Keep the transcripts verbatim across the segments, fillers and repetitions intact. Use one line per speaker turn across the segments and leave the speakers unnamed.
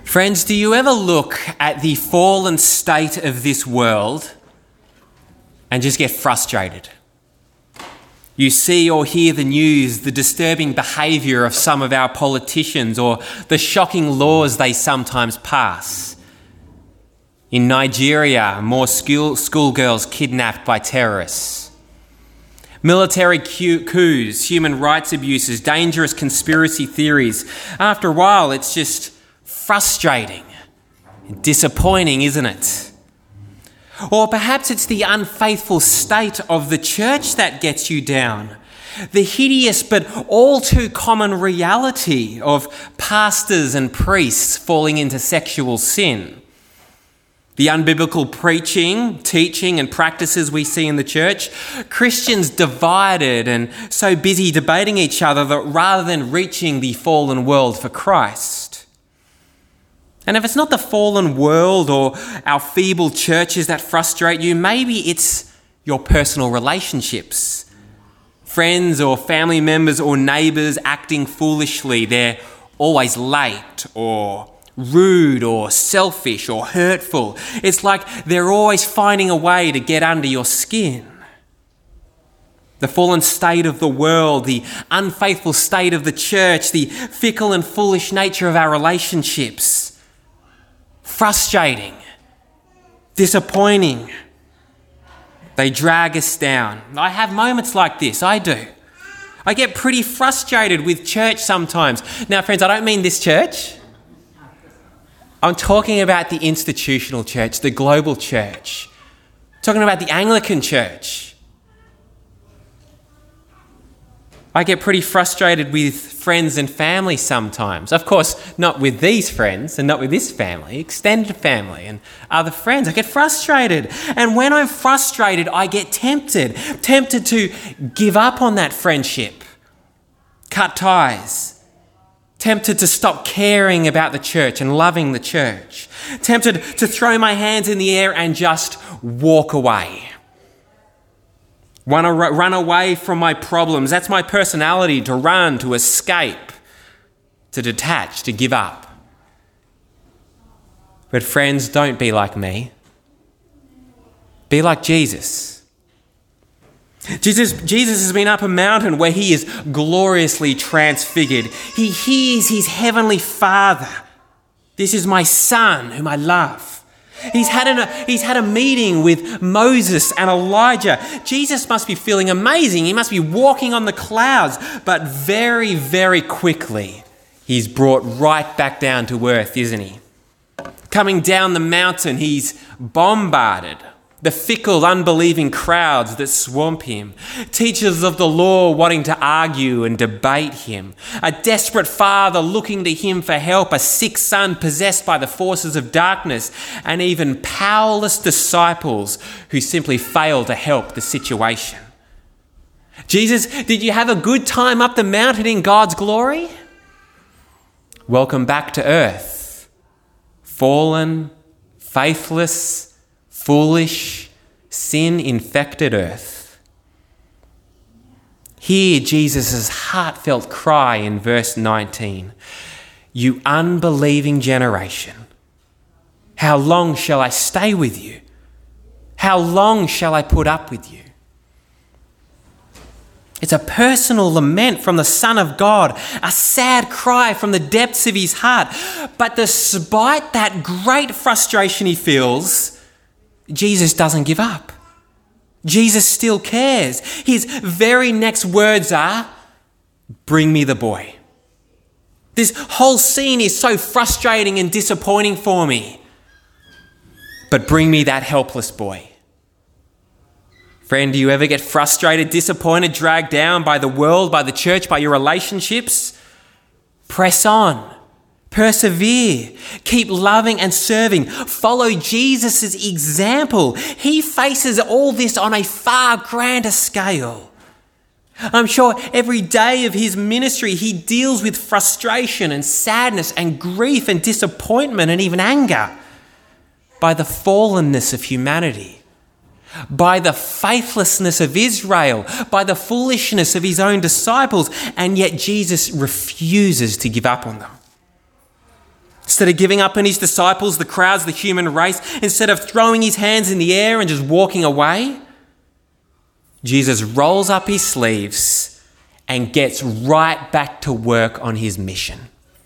Friends, do you ever look at the fallen state of this world and just get frustrated? You see or hear the news, the disturbing behaviour of some of our politicians or the shocking laws they sometimes pass. In Nigeria, more school schoolgirls kidnapped by terrorists. Military coups, human rights abuses, dangerous conspiracy theories. After a while, it's just frustrating and disappointing, isn't it? Or perhaps it's the unfaithful state of the church that gets you down. The hideous but all too common reality of pastors and priests falling into sexual sin. The unbiblical preaching, teaching and practices we see in the church. Christians divided and so busy debating each other that rather than reaching the fallen world for Christ. And if it's not the fallen world or our feeble churches that frustrate you, maybe it's your personal relationships. Friends or family members or neighbours acting foolishly. They're always late or rude or selfish or hurtful. It's like they're always finding a way to get under your skin. The fallen state of the world, the unfaithful state of the church, the fickle and foolish nature of our relationships. Frustrating, disappointing. They drag us down. I have moments like this, I do. I get pretty frustrated with church sometimes. Now, friends, I don't mean this church. I'm talking about the institutional church, the global church. I'm talking about the Anglican church. I get pretty frustrated with friends and family sometimes. Of course, not with these friends and not with this family, extended family and other friends. I get frustrated. And when I'm frustrated, I get tempted, tempted to give up on that friendship, cut ties, tempted to stop caring about the church and loving the church, tempted to throw my hands in the air and just walk away. Run, run away from my problems. That's my personality, to run, to escape, to detach, to give up. But friends, don't be like me. Be like Jesus. Jesus, Jesus has been up a mountain where he is gloriously transfigured. He hears his heavenly Father. This is my Son whom I love. He's had, an, he's had a meeting with Moses and Elijah. Jesus must be feeling amazing. He must be walking on the clouds. But very, very quickly, he's brought right back down to earth, isn't he? Coming down the mountain, he's bombarded. The fickle, unbelieving crowds that swamp him. Teachers of the law wanting to argue and debate him. A desperate father looking to him for help. A sick son possessed by the forces of darkness. And even powerless disciples who simply fail to help the situation. Jesus, did you have a good time up the mountain in God's glory? Welcome back to earth. Fallen, faithless, foolish, sin-infected earth. Hear Jesus' heartfelt cry in verse nineteen. You unbelieving generation, how long shall I stay with you? How long shall I put up with you? It's a personal lament from the Son of God, a sad cry from the depths of his heart. But despite that great frustration he feels, Jesus doesn't give up. Jesus still cares. His very next words are, bring me the boy. This whole scene is so frustrating and disappointing for me. But bring me that helpless boy. Friend, do you ever get frustrated, disappointed, dragged down by the world, by the church, by your relationships? Press on. Persevere. Keep loving and serving. Follow Jesus' example. He faces all this on a far grander scale. I'm sure every day of his ministry he deals with frustration and sadness and grief and disappointment and even anger by the fallenness of humanity, by the faithlessness of Israel, by the foolishness of his own disciples, and yet Jesus refuses to give up on them. Instead of giving up on his disciples, the crowds, the human race, instead of throwing his hands in the air and just walking away, Jesus rolls up his sleeves and gets right back to work on his mission.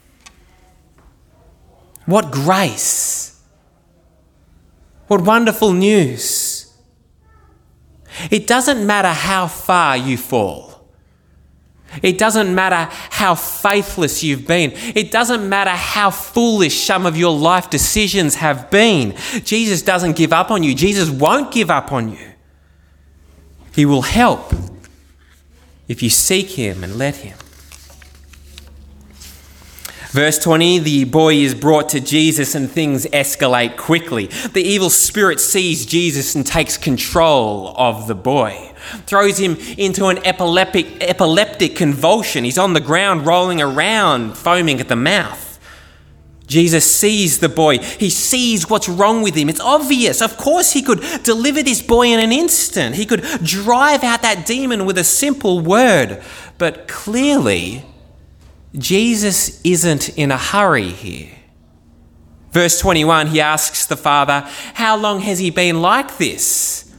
What grace! What wonderful news! It doesn't matter how far you fall. It doesn't matter how faithless you've been. It doesn't matter how foolish some of your life decisions have been. Jesus doesn't give up on you. Jesus won't give up on you. He will help if you seek him and let him. Verse twenty, the boy is brought to Jesus and things escalate quickly. The evil spirit sees Jesus and takes control of the boy, throws him into an epileptic, epileptic convulsion. He's on the ground rolling around, foaming at the mouth. Jesus sees the boy. He sees what's wrong with him. It's obvious. Of course he could deliver this boy in an instant. He could drive out that demon with a simple word. But clearly, Jesus isn't in a hurry here. Verse twenty-one, he asks the father, how long has he been like this?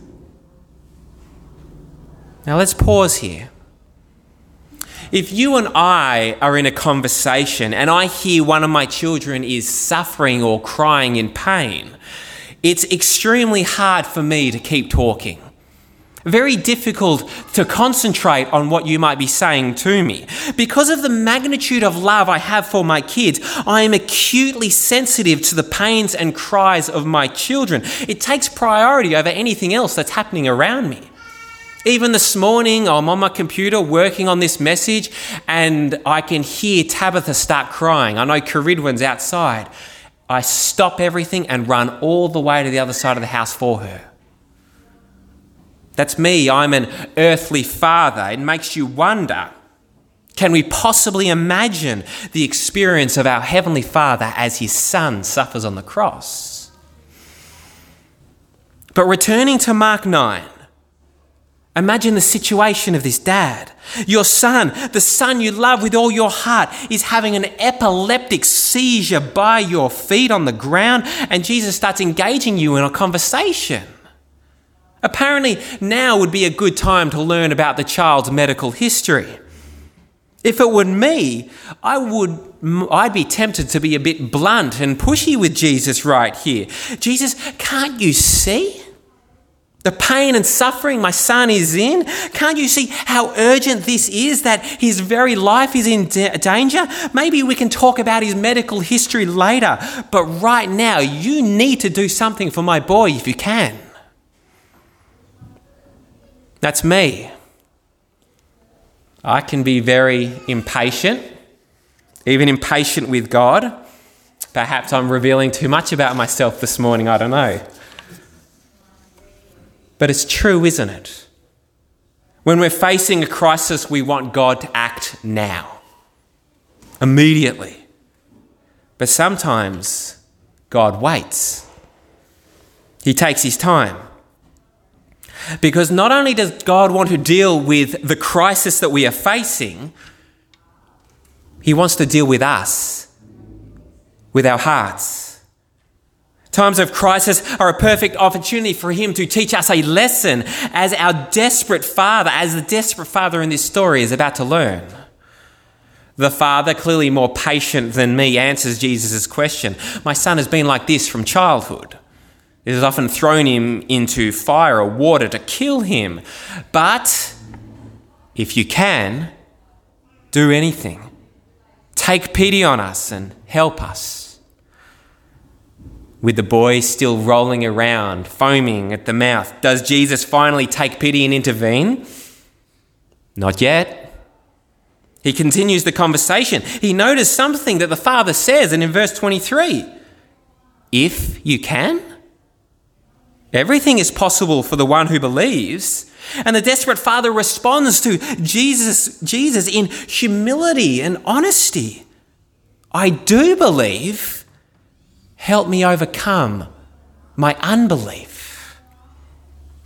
Now let's pause here. If you and I are in a conversation and I hear one of my children is suffering or crying in pain, it's extremely hard for me to keep talking. Very difficult to concentrate on what you might be saying to me. Because of the magnitude of love I have for my kids, I am acutely sensitive to the pains and cries of my children. It takes priority over anything else that's happening around me. Even this morning, I'm on my computer working on this message and I can hear Tabitha start crying. I know Caridwin's outside. I stop everything and run all the way to the other side of the house for her. That's me. I'm an earthly father. It makes you wonder, can we possibly imagine the experience of our Heavenly Father as his Son suffers on the cross? But returning to Mark nine, imagine the situation of this dad. Your son, the son you love with all your heart, is having an epileptic seizure by your feet on the ground, and Jesus starts engaging you in a conversation. Apparently, now would be a good time to learn about the child's medical history. If it were me, I would, I'd be tempted to be a bit blunt and pushy with Jesus right here. Jesus, can't you see the pain and suffering my son is in? Can't you see how urgent this is, that his very life is in da- danger? Maybe we can talk about his medical history later, but right now you need to do something for my boy if you can. That's me. I can be very impatient, even impatient with God. Perhaps I'm revealing too much about myself this morning, I don't know. But it's true, isn't it? When we're facing a crisis, we want God to act now, immediately. But sometimes God waits. He takes his time. Because not only does God want to deal with the crisis that we are facing, he wants to deal with us, with our hearts. Times of crisis are a perfect opportunity for him to teach us a lesson, as our desperate father, as the desperate father in this story is about to learn. The father, clearly more patient than me, answers Jesus' question. My son has been like this from childhood. It has often thrown him into fire or water to kill him. But if you can, do anything. Take pity on us and help us. With the boy still rolling around, foaming at the mouth, does Jesus finally take pity and intervene? Not yet. He continues the conversation. He noticed something that the father says, and in verse twenty-three, if you can. Everything is possible for the one who believes. And the desperate father responds to Jesus, Jesus in humility and honesty. I do believe. Help me overcome my unbelief.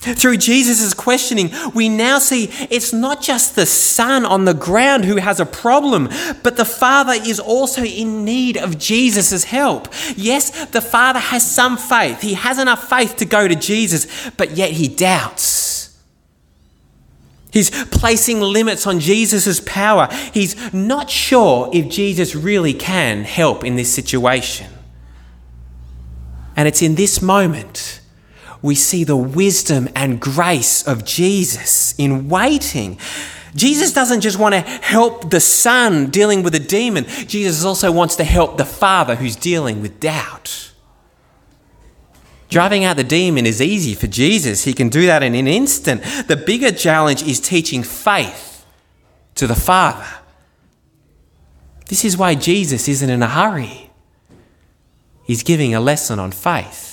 Through Jesus' questioning, we now see it's not just the son on the ground who has a problem, but the father is also in need of Jesus' help. Yes, the father has some faith. He has enough faith to go to Jesus, but yet he doubts. He's placing limits on Jesus' power. He's not sure if Jesus really can help in this situation. And it's in this moment we see the wisdom and grace of Jesus in waiting. Jesus doesn't just want to help the son dealing with a demon. Jesus also wants to help the father who's dealing with doubt. Driving out the demon is easy for Jesus. He can do that in an instant. The bigger challenge is teaching faith to the father. This is why Jesus isn't in a hurry. He's giving a lesson on faith.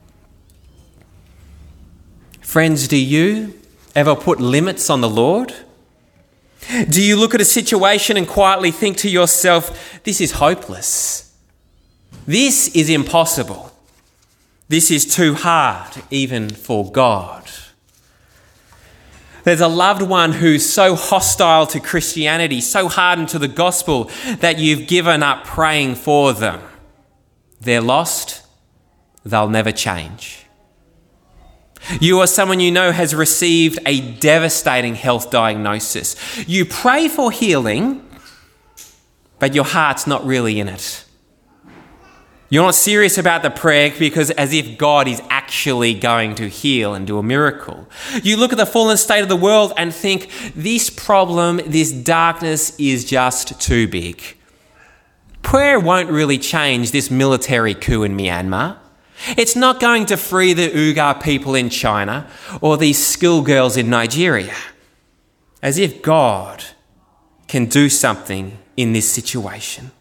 Friends, do you ever put limits on the Lord? Do you look at a situation and quietly think to yourself, this is hopeless. This is impossible. This is too hard, even for God. There's a loved one who's so hostile to Christianity, so hardened to the gospel, that you've given up praying for them. They're lost. They'll never change. You or someone you know has received a devastating health diagnosis. You pray for healing, but your heart's not really in it. You're not serious about the prayer because as if God is actually going to heal and do a miracle. You look at the fallen state of the world and think, this problem, this darkness is just too big. Prayer won't really change this military coup in Myanmar. It's not going to free the Uyghur people in China or these schoolgirls in Nigeria. As if God can do something in this situation.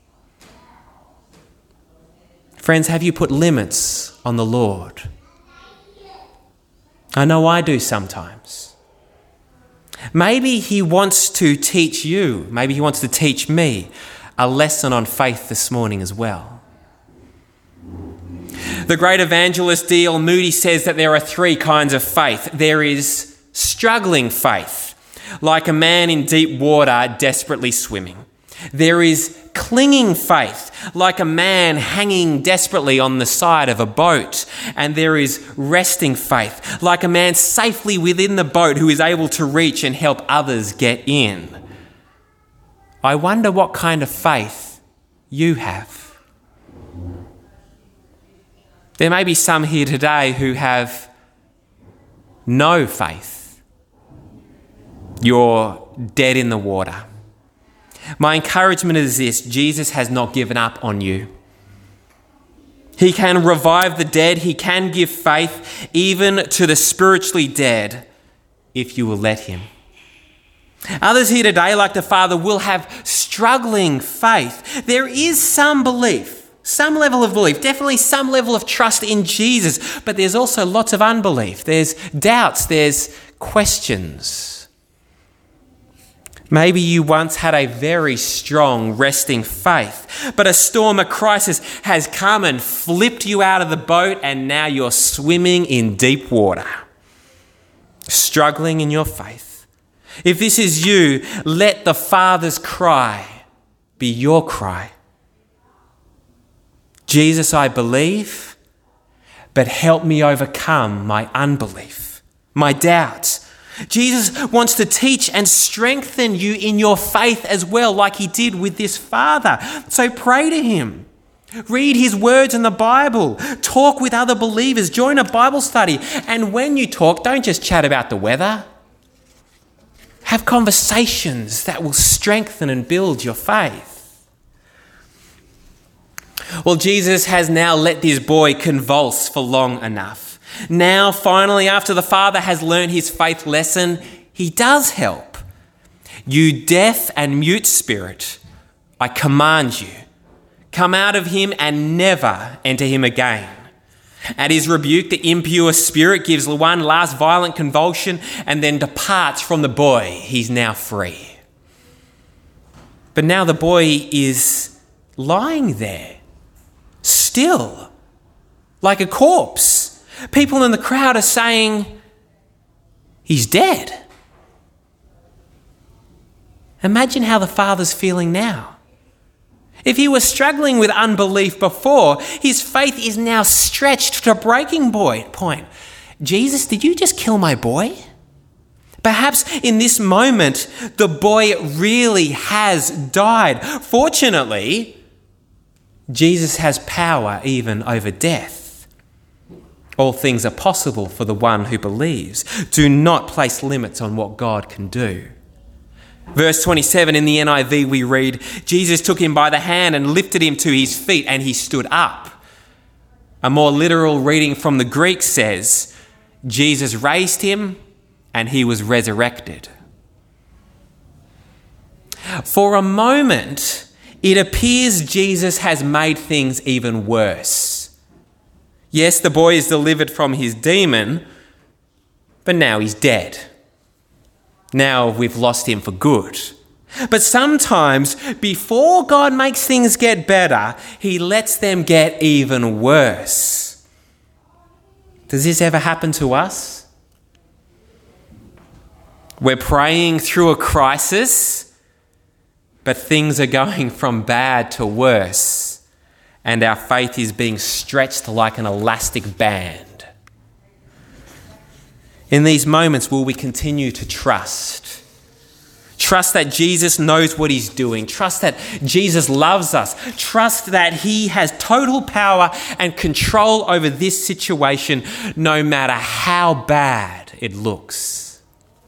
Friends, have you put limits on the Lord? I know I do sometimes. Maybe he wants to teach you, maybe he wants to teach me a lesson on faith this morning as well. The great evangelist D L Moody says that there are three kinds of faith. There is struggling faith, like a man in deep water desperately swimming. There is clinging faith, like a man hanging desperately on the side of a boat. And there is resting faith, like a man safely within the boat who is able to reach and help others get in. I wonder what kind of faith you have. There may be some here today who have no faith. You're dead in the water. My encouragement is this: Jesus has not given up on you. He can revive the dead. He can give faith even to the spiritually dead if you will let him. Others here today, like the Father, will have struggling faith. There is some belief. Some level of belief, definitely some level of trust in Jesus, but there's also lots of unbelief. There's doubts, there's questions. Maybe you once had a very strong resting faith, but a storm, a crisis has come and flipped you out of the boat and now you're swimming in deep water, struggling in your faith. If this is you, let the Father's cry be your cry. Jesus, I believe, but help me overcome my unbelief, my doubts. Jesus wants to teach and strengthen you in your faith as well, like he did with this father. So pray to him. Read his words in the Bible. Talk with other believers. Join a Bible study. And when you talk, don't just chat about the weather. Have conversations that will strengthen and build your faith. Well, Jesus has now let this boy convulse for long enough. Now, finally, after the father has learned his faith lesson, he does help. You deaf and mute spirit, I command you, come out of him and never enter him again. At his rebuke, the impure spirit gives one last violent convulsion and then departs from the boy. He's now free. But now the boy is lying there, still, like a corpse. People in the crowd are saying, He's dead. Imagine how the Father's feeling now. If he was struggling with unbelief before, his faith is now stretched to breaking point. Jesus, did you just kill my boy? Perhaps in this moment, the boy really has died. Fortunately, Jesus has power even over death. All things are possible for the one who believes. Do not place limits on what God can do. Verse twenty-seven in the N I V we read, Jesus took him by the hand and lifted him to his feet, and he stood up. A more literal reading from the Greek says, Jesus raised him and he was resurrected. For a moment, it appears Jesus has made things even worse. Yes, the boy is delivered from his demon, but now he's dead. Now we've lost him for good. But sometimes, before God makes things get better, he lets them get even worse. Does this ever happen to us? We're praying through a crisis, but things are going from bad to worse, and our faith is being stretched like an elastic band. In these moments, will we continue to trust? Trust that Jesus knows what he's doing. Trust that Jesus loves us. Trust that he has total power and control over this situation, no matter how bad it looks.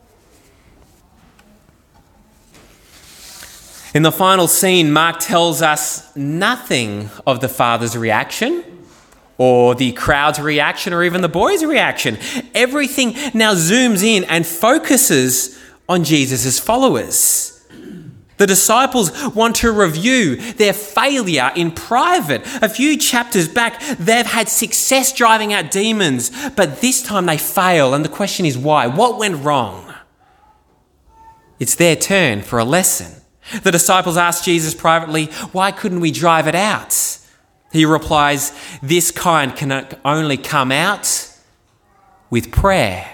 In the final scene, Mark tells us nothing of the Father's reaction, or the crowd's reaction, or even the boy's reaction. Everything now zooms in and focuses on Jesus' followers. The disciples want to review their failure in private. A few chapters back, they've had success driving out demons, but this time they fail, and the question is why? What went wrong? It's their turn for a lesson. The disciples ask Jesus privately, why couldn't we drive it out? He replies, this kind can only come out with prayer.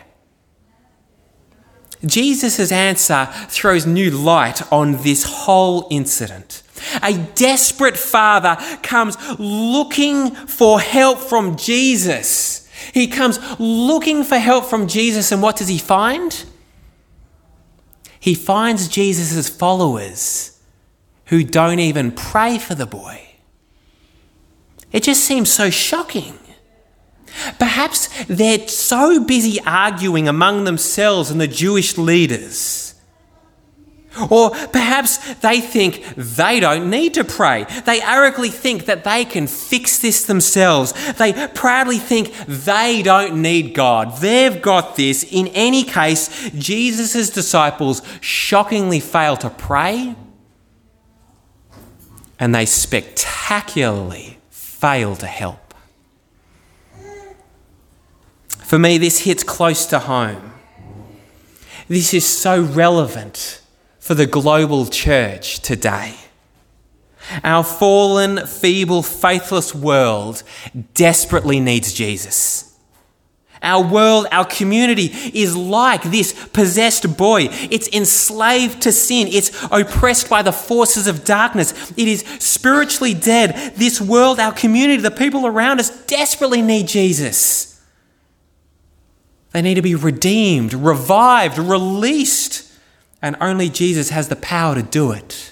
Jesus' answer throws new light on this whole incident. A desperate father comes looking for help from Jesus. He comes looking for help from Jesus, and what does he find? He finds Jesus' followers who don't even pray for the boy. It just seems so shocking. Perhaps they're so busy arguing among themselves and the Jewish leaders. Or perhaps they think they don't need to pray. They arrogantly think that they can fix this themselves. They proudly think they don't need God. They've got this. In any case, Jesus' disciples shockingly fail to pray, and they spectacularly fail to help. For me, this hits close to home. This is so relevant for the global church today. Our fallen, feeble, faithless world desperately needs Jesus. Our world, our community is like this possessed boy. It's enslaved to sin. It's oppressed by the forces of darkness. It is spiritually dead. This world, our community, the people around us desperately need Jesus. They need to be redeemed, revived, released, and only Jesus has the power to do it.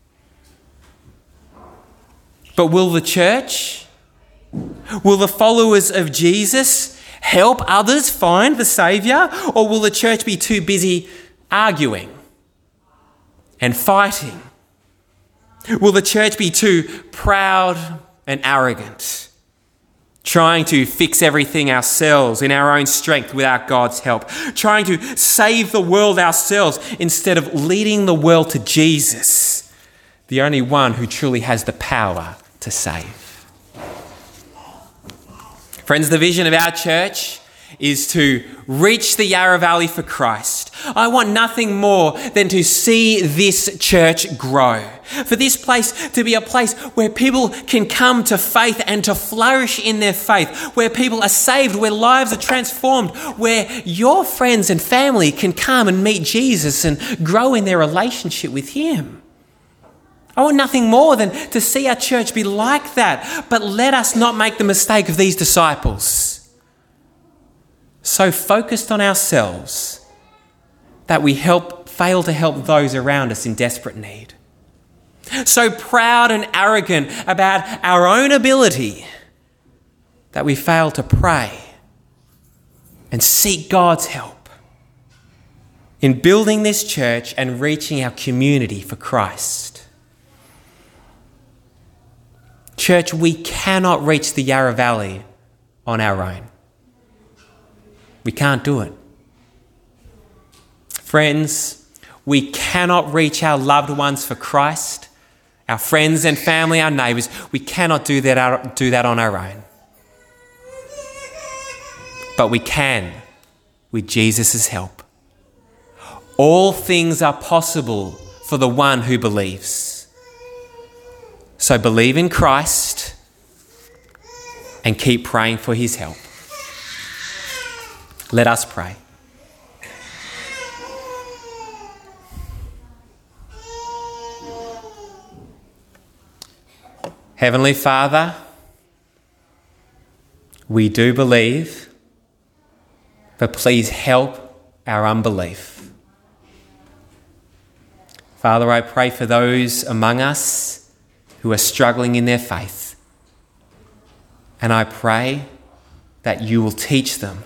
But will the church, will the followers of Jesus help others find the Saviour, or will the church be too busy arguing and fighting? Will the church be too proud and arrogant, trying to fix everything ourselves in our own strength without God's help, trying to save the world ourselves instead of leading the world to Jesus, the only one who truly has the power to save? Friends, the vision of our church is to reach the Yarra Valley for Christ. I want nothing more than to see this church grow. For this place to be a place where people can come to faith and to flourish in their faith, where people are saved, where lives are transformed, where your friends and family can come and meet Jesus and grow in their relationship with him. I want nothing more than to see our church be like that. But let us not make the mistake of these disciples. So focused on ourselves that we help fail to help those around us in desperate need. So proud and arrogant about our own ability that we fail to pray and seek God's help in building this church and reaching our community for Christ. Church, we cannot reach the Yarra Valley on our own. We can't do it. Friends, we cannot reach our loved ones for Christ, our friends and family, our neighbours. We cannot do that, do that on our own. But we can with Jesus' help. All things are possible for the one who believes. So believe in Christ and keep praying for his help. Let us pray. Heavenly Father, we do believe, but please help our unbelief. Father, I pray for those among us who are struggling in their faith. And I pray that you will teach them,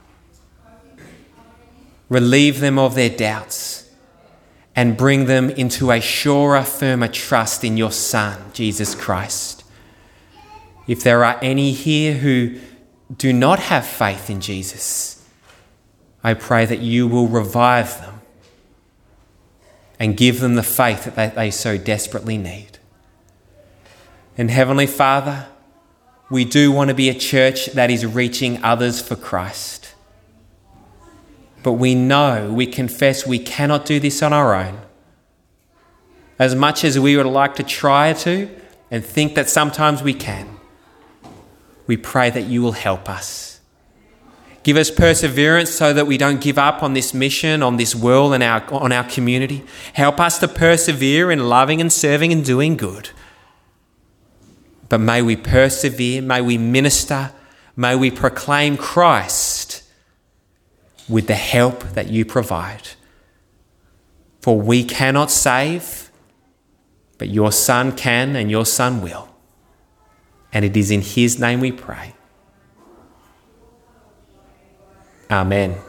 relieve them of their doubts, and bring them into a surer, firmer trust in your Son, Jesus Christ. If there are any here who do not have faith in Jesus, I pray that you will revive them and give them the faith that they, they so desperately need. And Heavenly Father, we do want to be a church that is reaching others for Christ. But we know, we confess we cannot do this on our own. As much as we would like to try to and think that sometimes we can, we pray that you will help us. Give us perseverance so that we don't give up on this mission, on this world and our, on our community. Help us to persevere in loving and serving and doing good. But may we persevere, may we minister, may we proclaim Christ with the help that you provide. For we cannot save, but your Son can and your Son will. And it is in his name we pray. Amen.